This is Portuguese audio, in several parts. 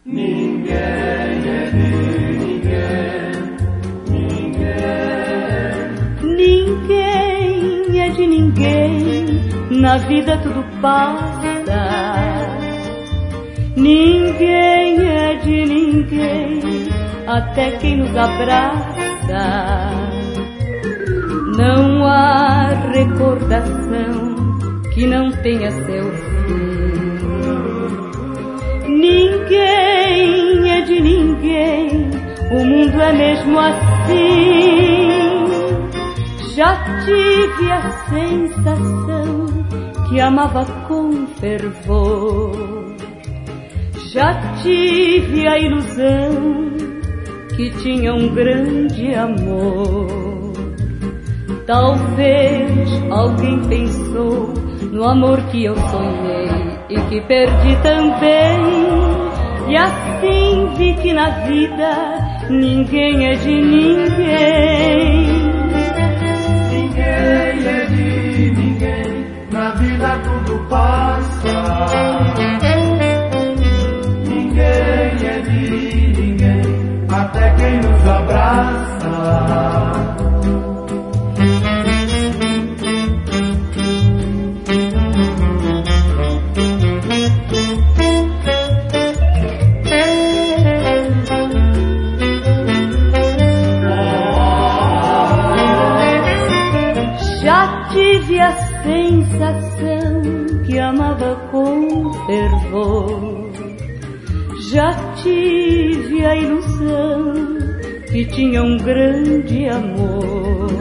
Ninguém é de ninguém, ninguém é de ninguém, na vida tudo passa. Ninguém é de ninguém, até quem nos abraça. Não há recordação que não tenha seu fim. Ninguém é de ninguém, o mundo é mesmo assim. Já tive a sensação que amava com fervor. Já tive a ilusão que tinha um grande amor. Talvez alguém pensou no amor que eu sonhei e que perdi também. E assim vi que na vida ninguém é de ninguém. Ninguém é de ninguém, na vida tudo passa. Ninguém é de ninguém, até quem nos abraça. Já tive a sensação que amava com fervor. Já tive a ilusão que tinha um grande amor.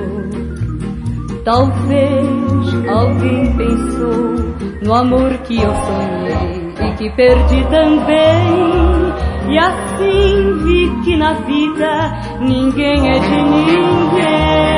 Talvez alguém pensou no amor que eu sonhei e que perdi também. E assim vi que na vida ninguém é de ninguém.